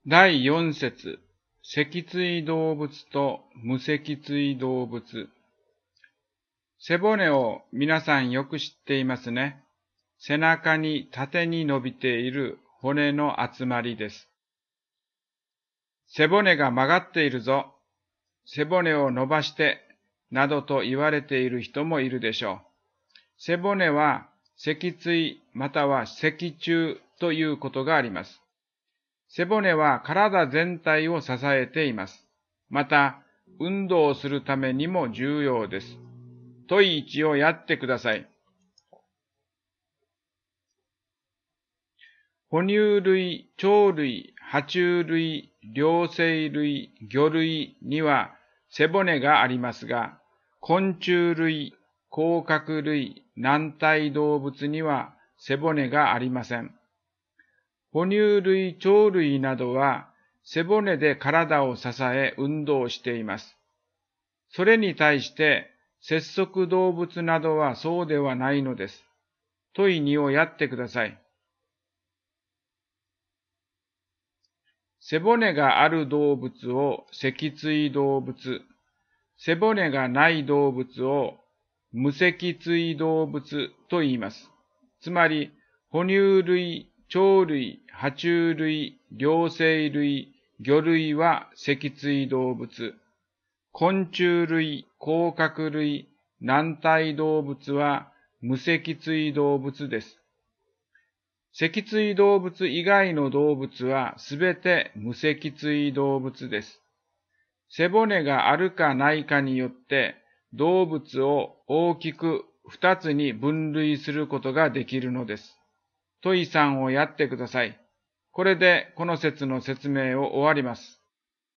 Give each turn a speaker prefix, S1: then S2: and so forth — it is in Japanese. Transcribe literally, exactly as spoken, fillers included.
S1: だいよん節、脊椎動物と無脊椎動物。背骨を皆さんよく知っていますね。背中に縦に伸びている骨の集まりです。背骨が曲がっているぞ、背骨を伸ばして、などと言われている人もいるでしょう。背骨は脊椎または脊柱ということがあります。背骨は体全体を支えています。また、運動をするためにも重要です。問いいちをやってください。哺乳類、鳥類、爬虫類、両生類、魚類には背骨がありますが、昆虫類、甲殻類、軟体動物には背骨がありません。哺乳類、鳥類などは背骨で体を支え運動しています。それに対して節足動物などはそうではないのです。問いにをやってください。背骨がある動物を脊椎動物、背骨がない動物を無脊椎動物と言います。つまり、哺乳類、鳥類、爬虫類、両生類、魚類は脊椎動物。昆虫類、甲殻類、軟体動物は無脊椎動物です。脊椎動物以外の動物はすべて無脊椎動物です。背骨があるかないかによって動物を大きく二つに分類することができるのです。問いさんをやってください。これでこの説の説明を終わります。